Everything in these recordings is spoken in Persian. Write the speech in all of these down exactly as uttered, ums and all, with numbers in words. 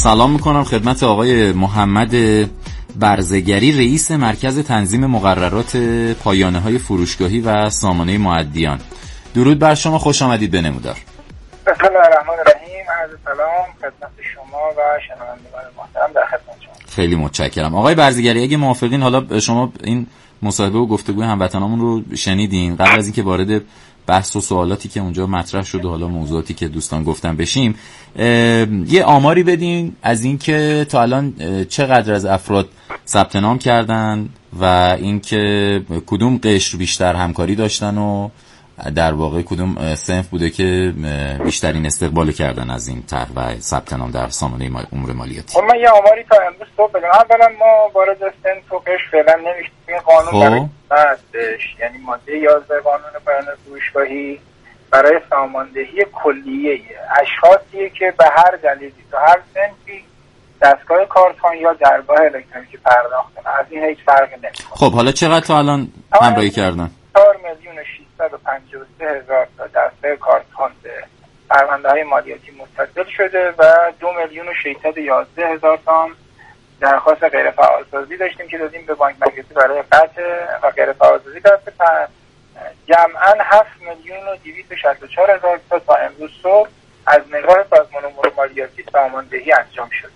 سلام میکنم خدمت آقای محمد برزگری، رئیس مرکز تنظیم مقررات پایانه‌های فروشگاهی و سامانه مؤدیان. درود بر شما، خوش آمدید به نمودار. بسم الله الرحمن الرحیم. عرض سلام خدمت شما و شنوندگان محترم در خدمت شما. خیلی متشکرم آقای برزگری. اگه موافقین حالا شما این مصاحبه و گفتگوی هموطنامون رو شنیدین، قبل از اینکه وارد بحث و سوالاتی که اونجا مطرح شد و حالا موضوعاتی که دوستان گفتن بشیم، یه آماری بدین از اینکه تا الان چقدر از افراد ثبت نام کردن و اینکه کدوم قشر بیشتر همکاری داشتن و در واقع کدوم صنف بوده که بیشترین استقبال کردن از این طرح و ثبت نام در سامانه امور مالیاتی. من یه آماری تا امروز صبح بدم. اولا ما وارد صنف و قشر فعلا نمیشیم. این قانون هستش، یعنی ماده یازده قانون پایانه فروشگاهی برای ساماندهی کلیه اشخاصیه که به هر دلیلی تو هر صنفی دستگاه کارتخوان یا درگاه الکترونیکی پرداخت کنن. از این هیچ فرقی نمیکنه. خب حالا چقدر تا الان همراهی کردن؟ چهار میلیون و ششصد و پنجاه و سه هزار تا دستگاه کارتخوان به پرونده‌های مالیاتی متصل شده و دو میلیون و ششصد و یازده هزار تا درخواست غیر فعالسازی داشتیم که دادیم به بانک مرکزی برای قطع و غیر فعالسازی داشته. جمعاً هفت میلیون و دویست و شصت و چهار هزار تا تا امروز صبح از نگاه سازمان امور مالیاتی ساماندهی انجام شد.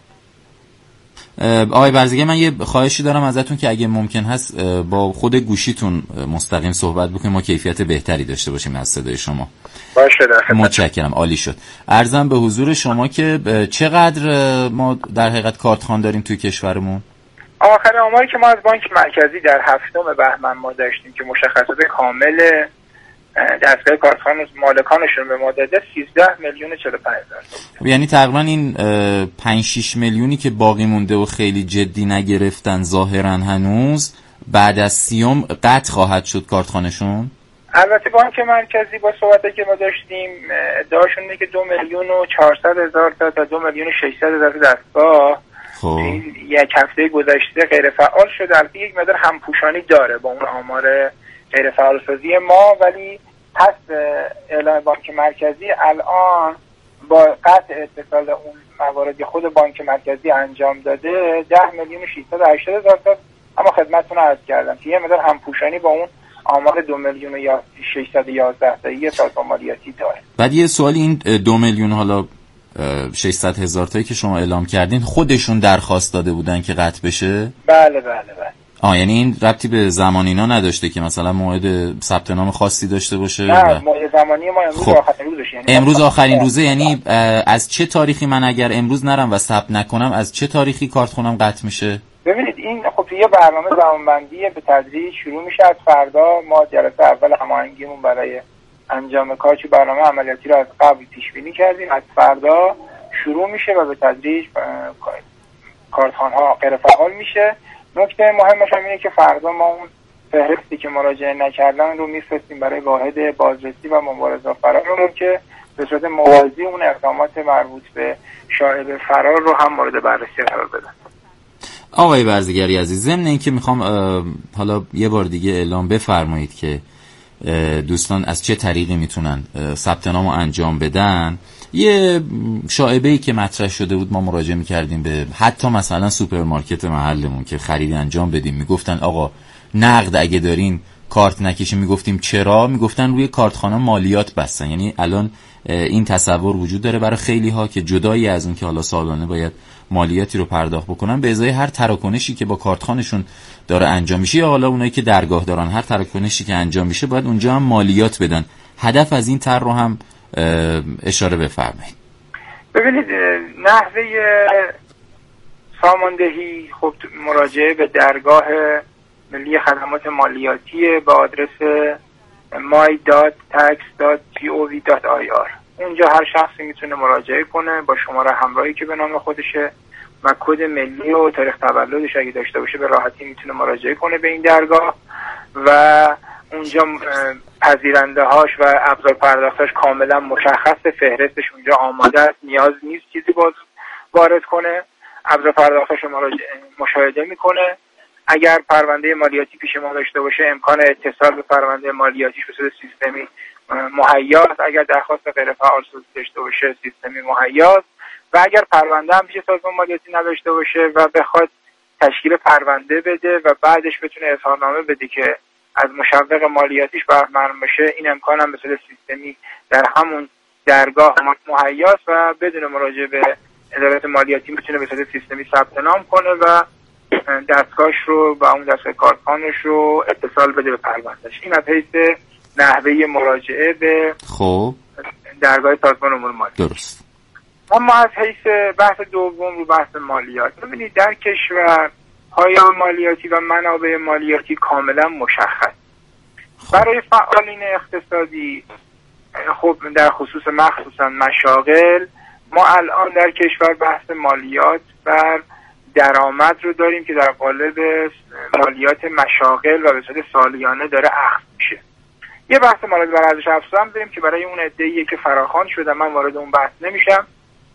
آقای برزگری، من یه خواهشی دارم ازتون که اگه ممکن هست با خود گوشیتون مستقیم صحبت بکنیم، ما کیفیت بهتری داشته باشیم از صدای شما. باشه. متشکرم، عالی شد. عرضم به حضور شما که چقدر ما در حقیقت کارتخوان داریم توی کشورمون؟ آخر آماری که ما از بانک مرکزی در هفتم بهمن ما داشتیم که مشخصات کامل دستگاه کارتخوان مالکانشون به ما داده سیزده میلیون و چهل و پنج هزار. یعنی تقریبا این پنج شش میلیونی که باقی مونده و خیلی جدی نگرفتن ظاهرا هنوز، بعد از سیوم قطع خواهد شد کارتخوانشون. البته بانک مرکزی با صحبتی که ما داشتیم ادعاشون اینه که دو میلیون و چهارصد هزار تا تا دو میلیون و ششصد هزار تا دستگاه خب این یک هفته گذشته غیر فعال شده. البته یک مقدار همپوشانی داره با اون آمار غیر فعال سازی ما، ولی پس اعلام بانک مرکزی الان با قطع اتصال اون مواردی خود بانک مرکزی انجام داده ده میلیون و ششصد و هشتاد هزار تا. اما خدمتتون عرض کردم که یه مقدار همپوشانی با اون آمار دو میلیون و ششصد و یازده تایی سازمان مالیاتی داره. بعد یه سوالی، این دو میلیون حالا ششصد هزار تایی که شما اعلام کردین خودشون درخواست داده بودن که قطع بشه؟ بله بله بله. آه یعنی این ربطی به زمان اینا نداشته که مثلا موعد ثبت نام خاصی داشته باشه؟ نه، موعد زمانی ما امروز خب. آخرین روزشه. یعنی امروز آخرین روزه. یعنی از چه تاریخی من اگر امروز نرم و ثبت نکنم از چه تاریخی کارتخونم قطع میشه؟ ببینید این خب یه برنامه زمانبندی به تدریج شروع میشه. از فردا ما جلسه اول هماهنگیمون برای انجام کار چه برنامه عملیاتی رو از قبل پیش بینی کردیم. از فردا شروع میشه و به تدریج کارتخوان‌ها غیر فعال میشه. نکته مهمش هم اینه که فردا ما اون فهرستی که مراجعه نکردن رو میفرستیم برای واحد بازرسی و مبارزه فرار که به صورت موازی اون اقدامات مربوط به شاهد فرار رو هم مورد بررسی قرار بدن. آقای برزگری عزیز، ضمن اینکه میخوام حالا یه بار دیگه اعلام بفرمایید که دوستان از چه طریقی میتونن ثبت نامو انجام بدن، یه شایعه‌ای که مطرح شده بود ما مراجعه می‌کردیم به حتی مثلا سوپرمارکت محلمون که خرید انجام بدیم، میگفتن آقا نقد اگه دارین کارت نکشین. میگفتیم چرا؟ میگفتن روی کارتخانه مالیات بستن. یعنی الان این تصور وجود داره برای خیلی ها که جدایی از اون که حالا سالانه باید مالیاتی رو پرداخت بکنن، به ازای هر تراکنشی که با کارتخانشون داره انجام میشه یا حالا اونایی که درگاه دارن هر تراکنشی که انجام میشه باید اونجا هم مالیات بدن. هدف از این طرح رو هم اشاره بفرمایید. ببینید نحوه ساماندهی خب مراجعه به درگاه ملی خدمات مالیاتی با آدرس my dot tax dot gov dot i r. اونجا هر شخصی میتونه مراجعه کنه با شماره همراهی که به نام خودشه و کد ملی و تاریخ تولدش اگه داشته باشه به راحتی میتونه مراجعه کنه به این درگاه و اونجا پذیرنده هاش و ابزار پرداختاش کاملا مشخص، فهرستش اونجا آماده است، نیاز نیست چیزی باز وارد کنه. ابزار پرداختاش رو مشاهده میکنه. اگر پرونده مالیاتی پیش ما داشته باشه امکان اتصال به پرونده مالیاتیش به صورت سیستمی مهیاست. اگر درخواست غیر فعال داشته باشه سیستمی مهیاست و اگر پرونده هم پیش سازمان مالیاتی نداشته باشه و بخواد تشکیل پرونده بده و بعدش بتونه اظهارنامه بده که از مشوق مالیاتیش بهره بشه، این امکان هم به صورت سیستمی در همون درگاه مهیاست و بدون مراجعه به ادارات مالیاتی میتونه به صورت سیستمی ثبت نام کنه و دستگاهش رو و اون دستگاه کارتخوانش رو اتصال بده به پروندهش. این از حیث نحوه مراجعه به خب درگاه سازمان امور مالی. درست. اما از حیث بحث دوم رو بحث مالیات، ببینید در کشور پایه‌های مالیاتی و منابع مالیاتی کاملا مشخص. برای فعالین اقتصادی خب در خصوص مخصوصا مشاغل، ما الان در کشور بحث مالیات بر درآمد رو داریم که در قالب مالیات مشاغل و به صورت سالیانه داره اخذ میشه. یه بحث مالیات بر ارزش افزوده داریم که برای اون عده‌ای که فراخوان شده، من وارد اون بحث نمیشم.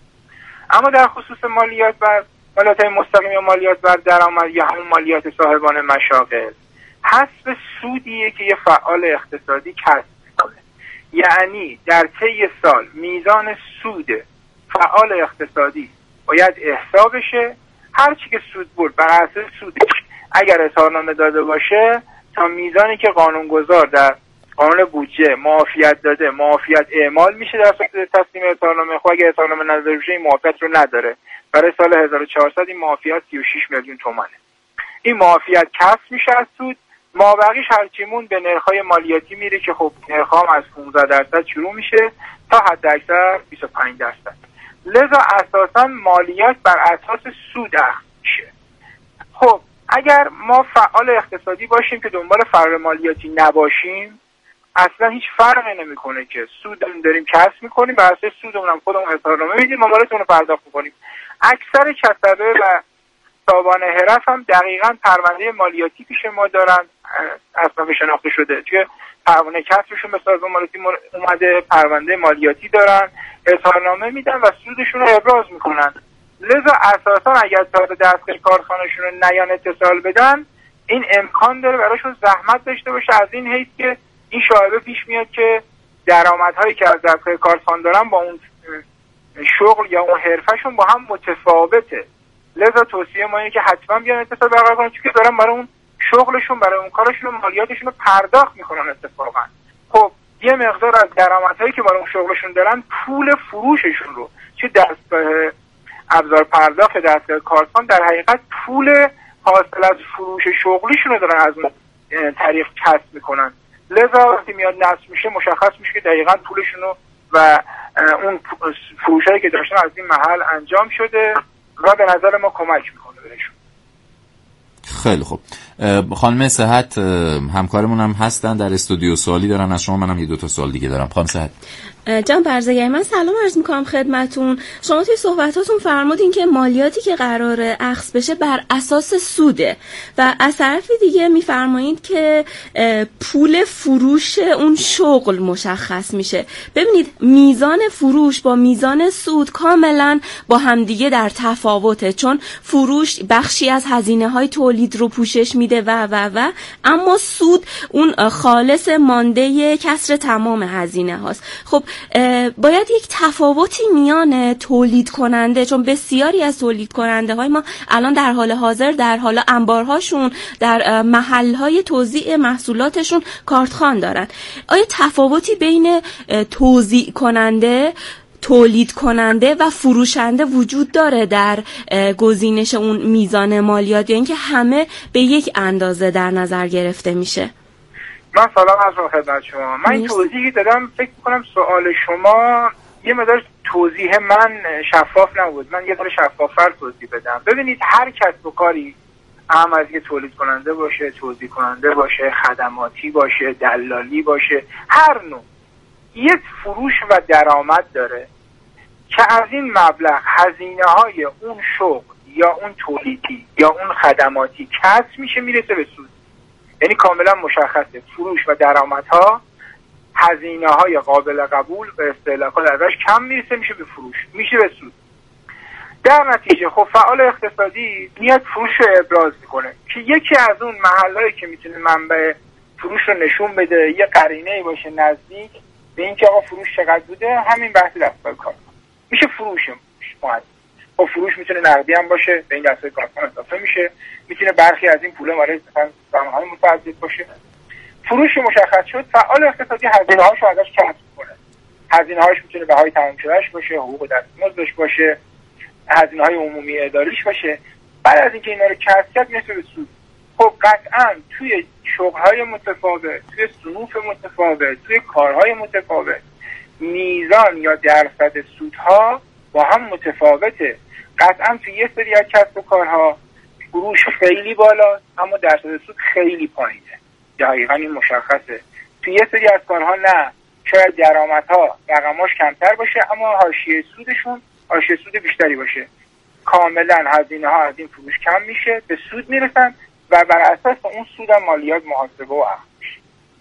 اما در خصوص مالیات بر مالیات مستقیم یا مالیات بر درآمد یا همون مالیات صاحبان مشاغل، حسب سودیه که یه فعال اقتصادی کسب میکنه. یعنی در طی سال میزان سود فعال اقتصادی باید احساب بشه، هر چی که سود برد بر اساس سودش اگر اظهارنامه داده باشه تا میزانی که قانونگذار در قانون بودجه معافیت داده معافیت اعمال میشه در صورت تسلیم اظهارنامه. خب اگر اظهارنامه نداده بشه این معافیت رو نداره. برای سال هزار و چهارصد این معافیت سی و شش میلیون تومانه. این معافیت کسب میشه از سود، مابقیش هرچیمون به نرخ‌های مالیاتی میره که خب نرخ‌ها هم از پانزده درصد شروع میشه تا حد اکثر بیست و پنج درصد. لذا اساساً مالیات بر اساس سود اخذ میشه. خب اگر ما فعال اقتصادی باشیم که دنبال فرار مالیاتی نباشیم، اصلا هیچ فرقی نمیکنه که سود داریم کسب میکنیم، بر اساس سودمون هم خودمون اظهارنامه میدیم، مالیاتمون رو پرداخت میکنیم. اکثر کسبه و صاحبان حرف هم دقیقاً پرونده مالیاتی پیش ما دارن، اصلا شناخته شده که پرونده کسبشون به سازمان مالیاتی اومده، پرونده مالیاتی دارن، اظهارنامه میدن و سودشون رو ابراز میکنن. لذا اساسا اگر تا دستگاه کارخانه‌شون رو نیان اتصال بدن، این امکان داره براشون زحمت داشته باشه، از این حیث که این شایبه پیش میاد که درآمدهایی که از دستگاه کارخانه دارن با اون شغل یا اون حرفشون با هم متفاوته. لذا توصیه ما اینه که حتما بیان اتصال برقرار کنن، چون که دارن برای اون شغلشون برای اون کارشون مالیاتشون رو پرداخت میکنن. اتفاقا خب یه مقدار از درآمدهایی که برای اون شغلشون دارن پول فروششون رو چه دستگاه ابزار پرداخت دستگاه کارخانه در حقیقت پول حاصل از فروش شغلیشون رو دارن از اون طریق کسب میکنن. لذا وقتی میاد نصب میشه مشخص میشه که دقیقاً پولشون رو و اون فروشایی که داشتن از این محل انجام شده و به نظر ما کمک میکنه بهشون. خیلی خوب. خانم صحت همکارمون هم هستن در استودیو، سوالی دارن از شما، منم یه دو تا سوال دیگه دارم. خانم صحت. جان برزگری، من سلام عرض میکنم خدمتون. شما توی صحبتاتون فرمودین که مالیاتی که قراره اخذ بشه بر اساس سوده و از طرفی دیگه میفرمایید که پول فروش اون شغل مشخص میشه. ببینید میزان فروش با میزان سود کاملا با همدیگه در تفاوته، چون فروش بخشی از هزینه های تولید رو پوشش میده و و و اما سود اون خالص مانده کسر تمام هزینه هاست. خب باید یک تفاوتی میان تولید کننده، چون بسیاری از تولید کننده های ما الان در حال حاضر در حال انبارهاشون در محل های توزیع محصولاتشون کارتخوان دارن، آیا تفاوتی بین توزیع کننده، تولید کننده و فروشنده وجود داره در گزینش اون میزان مالیات، یا اینکه همه به یک اندازه در نظر گرفته میشه؟ من سلام از خدمت شما. من این توضیحی دادم، فکر میکنم سوال شما یه مقدار توضیح من شفاف نبود، من یه ذره شفاف‌تر توضیح بدم. ببینید هر کسب و کاری، هم از که تولید کننده باشه، توزیع کننده باشه، خدماتی باشه، دلالی باشه، هر نوع، یک فروش و درآمد داره که از این مبلغ هزینه‌های اون شغل یا اون تولیدی یا اون خدماتی کسب میشه میرسه به سود. یعنی کاملا مشخصه فروش و درآمدها هزینه‌های قابل قبول به اصطلاح ازش کم میرسه میشه به فروش، میشه به سود. در نتیجه خب فعال اقتصادی میاد فروش رو ابراز میکنه که یکی از اون محلهایی که میتونه منبع فروش رو نشون بده، یه قرینه‌ای باشه نزدیک به اینکه آقا فروش چقدر بوده، همین بحث دستگاه کار میشه فروش. ما خب فروش میتونه نقدی هم باشه، به این دسته کارتخوان اضافه میشه، میتونه برخی از این پولا برای سهام‌های متعدد باشه. فروش مشخص شد، فعال اقتصادی هزینه‌هاشو ازش کسب کنه. هزینه‌هاش میتونه بهای تمام شدهش باشه، حقوق دستمزدش باشه، هزینه‌های عمومی اداریش باشه. بعد از اینکه اینا رو کسب کرد میشه به سود. خب قطعاً توی شغل‌های متفاوت، توی صنوف متفاوت، توی کارهای متفاوت میزان یا درصد سودها با هم متفاوته. قطعاً توی یه سری از کسب و کارها فروش خیلی بالاست اما درصد سود خیلی پایینه. دقیقاً این مشخصه. توی یه سری از کارها نه، شاید درآمدها رقماش کمتر باشه اما حاشیه سودشون حاشیه سود بیشتری باشه. کاملاً هزینه‌ها از این فروش کم میشه، به سود میرسن و بر اساس اون سود هم مالیات محاسبه و اخذ میشه.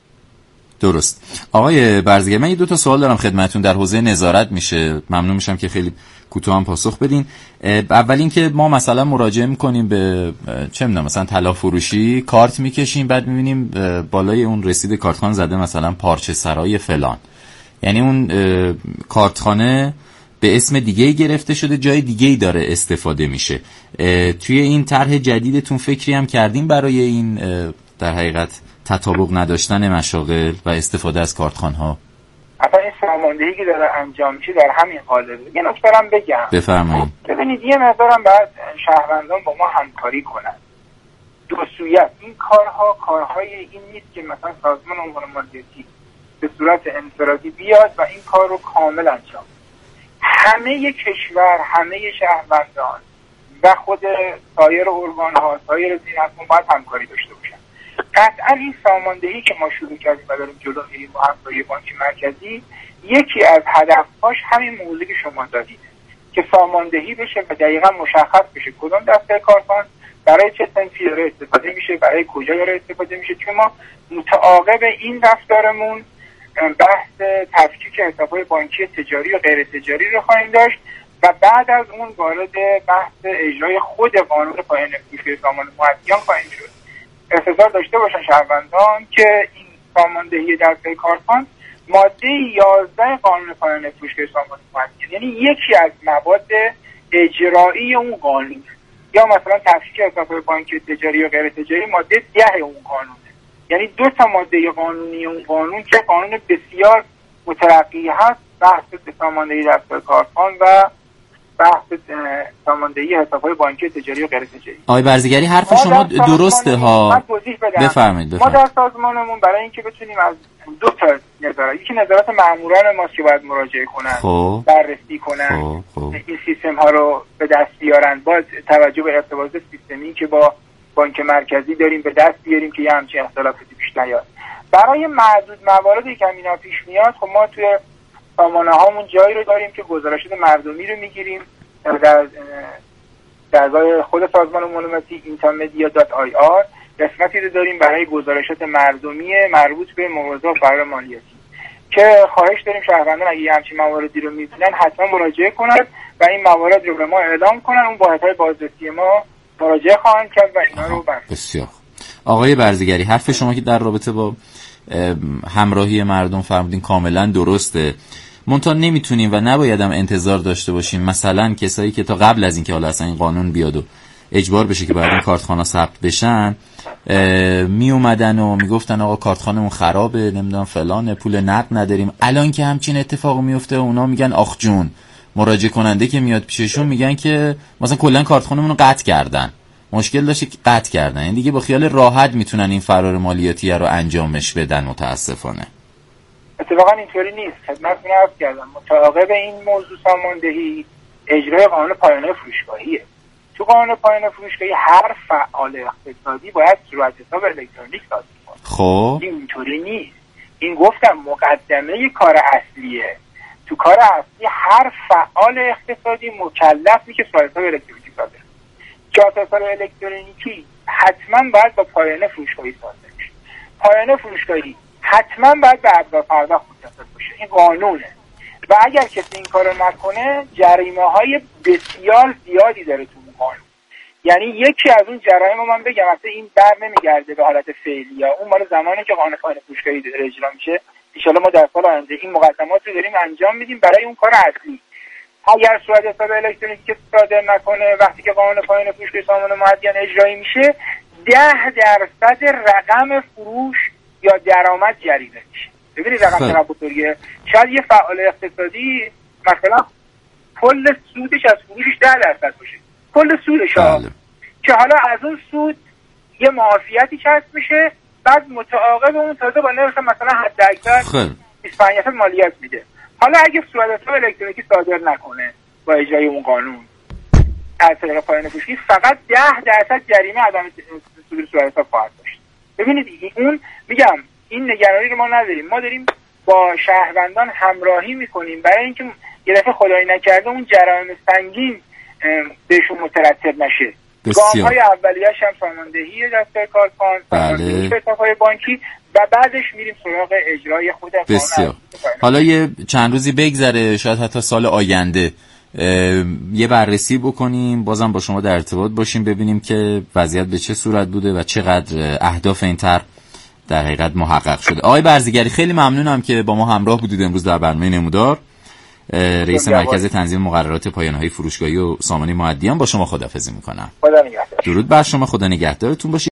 درست. آقای برزگر، من یه دو تا سوال دارم خدمتتون در حوزه نظارت میشه. ممنون میشم که خیلی کوتاه هم پاسخ بدین. اول اینکه ما مثلا مراجعه میکنیم به چه میدونم مثلا طلا فروشی، کارت میکشیم، بعد میبینیم بالای اون رسید کارتخوان زده مثلا پارچه سرای فلان. یعنی اون کارتخانه به اسم دیگه‌ای گرفته شده، جای دیگه‌ای داره استفاده میشه. توی این طرح جدیدتون فکری هم کردیم برای این در حقیقت تطابق نداشتن مشاغل و استفاده از کارتخانه‌ها؟ اصلا این ساماندهی که داره انجام میشه در همین قالبه. یه نکته هم بگم. بفرمایید. ببینید یه مقدارم باید شهروندان با ما همکاری کنن. دو سویت این کارها کارهای این نیست که مثلا سازمان امور مالیاتی به صورت انفرادی بیاد و این کار رو کامل انجام. همه کشور، همه شهروندان و خود سایر ارگان‌ها، سایر زینت‌ها باید همکاری داشته باشن. قطعا این ساماندهی که ما شروع کردیم و داریم جلو میریم با همکاری بانک مرکزی، یکی از هدفهاش همین موضوعی که شما دادید که ساماندهی بشه و دقیقا مشخص بشه کدام دسته کارتخوان برای چه صنفی داره استفاده میشه، برای کجا داره استفاده میشه. چون ما متعاقب این رفتارمون بحث تفکیک حساب‌های بانکی تجاری و غیر تجاری رو خواهیم داشت و بعد از اون وارد بحث اجرای خود قانون پایان فروش سامان مؤدیان خواهیم شد. انتظار داشته باشن شهروندان که این ساماندهی دسته کارتخوان ماده یازده قانون پایان فروش سامان مؤدیان، یعنی یکی از مواد اجرایی اون قانون، یا مثلا تفکیک حساب‌های بانکی تجاری و غیر تجاری ماده ده اون قانونه. یعنی دو تا ماده قانونی اون قانون که قانون بسیار مترقی هست، بحث ساماندهی دسته کارتخوان و بحث ساماندهی حساب‌های بانکی تجاری و غیر تجاری. آقای برزگری حرف شما درسته ها. بفرمایید. ما در سازمانمون برای اینکه بتونیم از دو تا نظارت، یکی نظارت ماموران ماست که باید مراجعه کنن، خب. بررسی کنن، خب. خب. این سیستم ها رو به دست بیارن، با توجه به ارتباط سیستمی که با بانک مرکزی داریم به دست بیاریم که یه همچین اختلافاتی پیش نیاد. برای معدود مواردی که اینا پیش میاد، خب ما توی سامانه هامون جایی رو داریم که گزارشات مردمی رو میگیریم در درگاه خود سازمان معلوماتی اینترمدیا دات آی آر. قسمتی رو داریم برای گزارشات مردمی مربوط به مواضع فرار مالیاتی که خواهش داریم شهروندان اگه همچین مواردی رو می‌بینن حتما مراجعه کنند و این موارد رو به ما اعلام کنن. اون واحدهای بازرسی ما مراجعه خواهند کرد و اینا رو بررسی. بسیار آقای برزگری، حرف شما که در رابطه با همراهی مردم فرمودین کاملا درسته. منتها نمیتونیم و نبایدم انتظار داشته باشیم مثلا کسایی که تا قبل از اینکه حالا اصلا این قانون بیاد و اجبار بشه که باید این کارتخانه‌ها ثبت بشن می اومدن و میگفتن آقا کارتخانه‌مون خرابه، نمیدونم فلانه، پول نقد نداریم. الان که همچین اتفاقی میفته اونا میگن آخ جون، مراجعه کننده که میاد پیششون میگن که مثلا کلا کارتخانه‌مون رو قطع کردن، مشکل داشته که قطع کردن. یعنی دیگه با خیال راحت میتونن این فرار مالیاتی رو انجامش بدن. متاسفانه اتفاقا اینطوری نیست. خدمتتون عرض کردم متعاقب این موضوع ساماندهی اجرای قانون پایانه فروشگاهیه. تو قانون پایانه فروشگاهی هر فعال اقتصادی باید صورت حساب الکترونیک صادر کنه. خب این اینطوری نیست. این گفتم مقدمه کار اصلیه. تو کار اصلی هر فعال اقتصادی مکلفی که صورت حساب الکترونیکی صادر کنه. صورت حساب الکترونیکی حتما باید با پایانه فروشگاهی صادر بشه. پایانه فروشگاهی حتما باید به ابزار پرداخت متصل باشه. این قانونه. و اگر کسی این کارو نکنه جریمه های بسیار زیادی داره تو اون قانون. یعنی یکی از اون جرایم رو من بگم، اصلا این بر نمیگرده به حالت فعلی یا اون مال زمانی که قانون پایانه فروشگاهی داره اجرا میشه. ان شاءالله ما در سال آینده این مقدمات رو داریم انجام میدیم برای اون کار اصلی. اگر صورت حساب الکترونیکی صادر نکنه وقتی که قانون پایان فروش سامان معدیان اجرایی میشه ده درصد رقم فروش یا درآمد جریمه میشه. ببینید رقم چقدر بزرگه. شاید یه فعال اقتصادی مثلا کل سودش از فروشش ده درصد باشه، کل سودش ها، که حالا از اون سود یه معافیتی کسب میشه، بعد متعاقب اون تازه با نرخ مثلا حد اکثر بیست و پنج درصد مالیات میده. حالا اگه صورت حساب الکترونیکی صادر نکنه با اجرای اون قانون از طریق پایان فروشی، فقط ده درصد جریمه عدم صدور صورت حساب خواهد داشت. ببینید اون میگم این نگرانی رو ما نداریم، ما داریم با شهروندان همراهی میکنیم برای اینکه یه دفعه خدایی نکرده اون جرایم سنگین بهشون مترتب نشه. گام‌های اولیه‌اش هم ساماندهی دفتر کارکن، ساماندهی شرکت‌های بانکی و بعدش میریم سراغ اجرای خود قانون. حالا یه چند روزی بگذره، شاید حتی سال آینده یه بررسی بکنیم، بازم با شما در ارتباط باشیم، ببینیم که وضعیت به چه صورت بوده و چقدر اهداف این طرح در حقیقت محقق شده. آقای برزگری خیلی ممنونم که با ما همراه بودید امروز در برنامه نمودار. رئیس مرکز تنظیم مقررات پایان‌های فروشگاهی و سامانه معدیان، با شما خداحافظی میکنم. خدا نگهدار. درود بر شما، خدا نگهدارتون باشید.